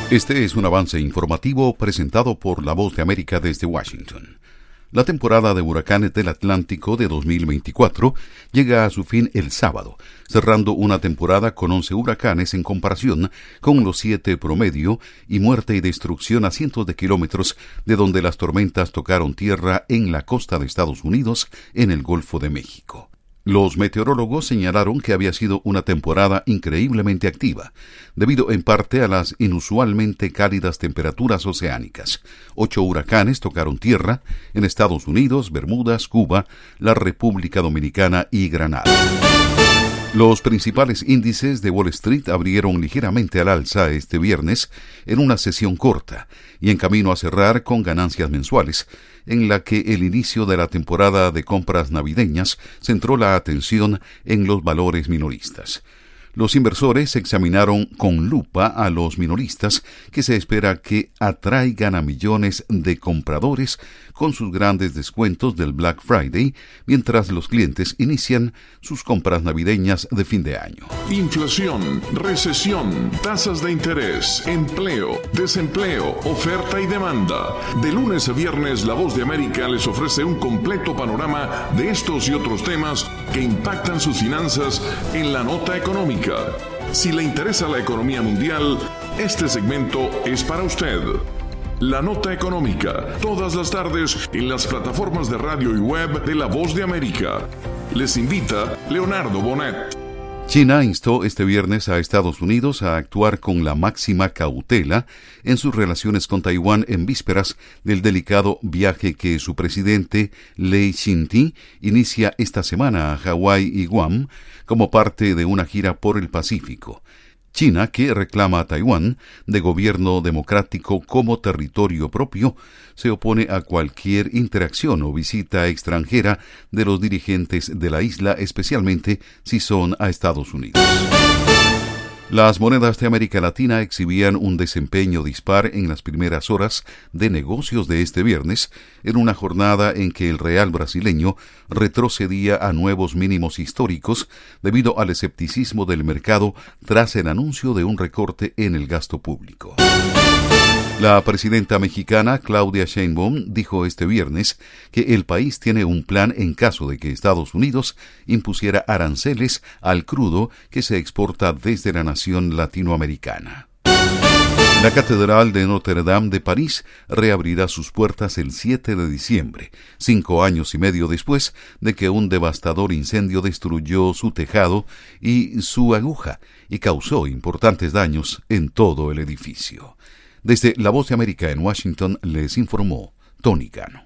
Este es un avance informativo presentado por La Voz de América desde Washington. La temporada de huracanes del Atlántico de 2024 llega a su fin el sábado, cerrando una temporada con 11 huracanes en comparación con los 7 promedio y muerte y destrucción a cientos de kilómetros de donde las tormentas tocaron tierra en la costa de Estados Unidos, en el Golfo de México. Los meteorólogos señalaron que había sido una temporada increíblemente activa, debido en parte a las inusualmente cálidas temperaturas oceánicas. 8 huracanes tocaron tierra en Estados Unidos, Bermudas, Cuba, la República Dominicana y Granada. Los principales índices de Wall Street abrieron ligeramente al alza este viernes en una sesión corta y en camino a cerrar con ganancias mensuales, en la que el inicio de la temporada de compras navideñas centró la atención en los valores minoristas. Los inversores examinaron con lupa a los minoristas que se espera que atraigan a millones de compradores con sus grandes descuentos del Black Friday, mientras los clientes inician sus compras navideñas de fin de año. Inflación, recesión, tasas de interés, empleo, desempleo, oferta y demanda. De lunes a viernes, La Voz de América les ofrece un completo panorama de estos y otros temas que impactan sus finanzas en la nota económica. Si le interesa la economía mundial, este segmento es para usted. La Nota Económica, todas las tardes en las plataformas de radio y web de La Voz de América. Les invita Leonardo Bonet. China instó este viernes a Estados Unidos a actuar con la máxima cautela en sus relaciones con Taiwán en vísperas del delicado viaje que su presidente Lai Ching-te inicia esta semana a Hawái y Guam como parte de una gira por el Pacífico. China, que reclama a Taiwán de gobierno democrático como territorio propio, se opone a cualquier interacción o visita extranjera de los dirigentes de la isla, especialmente si son a Estados Unidos. Las monedas de América Latina exhibían un desempeño dispar en las primeras horas de negocios de este viernes, en una jornada en que el real brasileño retrocedía a nuevos mínimos históricos debido al escepticismo del mercado tras el anuncio de un recorte en el gasto público. La presidenta mexicana Claudia Sheinbaum dijo este viernes que el país tiene un plan en caso de que Estados Unidos impusiera aranceles al crudo que se exporta desde la nación latinoamericana. La Catedral de Notre Dame de París reabrirá sus puertas el 7 de diciembre, 5 años y medio después de que un devastador incendio destruyó su tejado y su aguja y causó importantes daños en todo el edificio. Desde La Voz de América en Washington les informó Tony Cano.